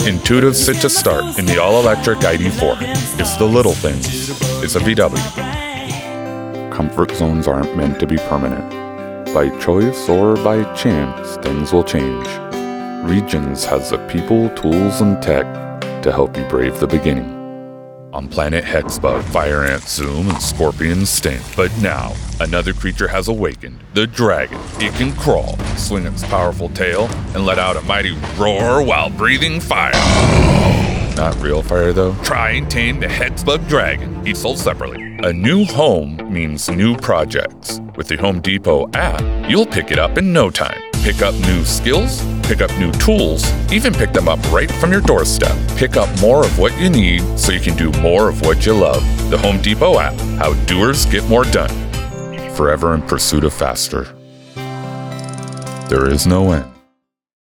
Intuitive sit to start in the all-electric ID4. It's the little things. It's a VW. Comfort zones aren't meant to be permanent. By choice or by chance, things will change. Regions has the people, tools, and tech to help you brave the beginning. On planet Hexbug, Fire Ant Zoom, and Scorpion Sting. But now, another creature has awakened. The dragon. It can crawl, swing its powerful tail, and let out a mighty roar while breathing fire. Not real fire, though. Try and tame the Hexbug dragon. Each sold separately. A new home means new projects. With the Home Depot app, you'll pick it up in no time. Pick up new skills, pick up new tools, even pick them up right from your doorstep. Pick up more of what you need so you can do more of what you love. The Home Depot app, how doers get more done. Forever in pursuit of faster. There is no end.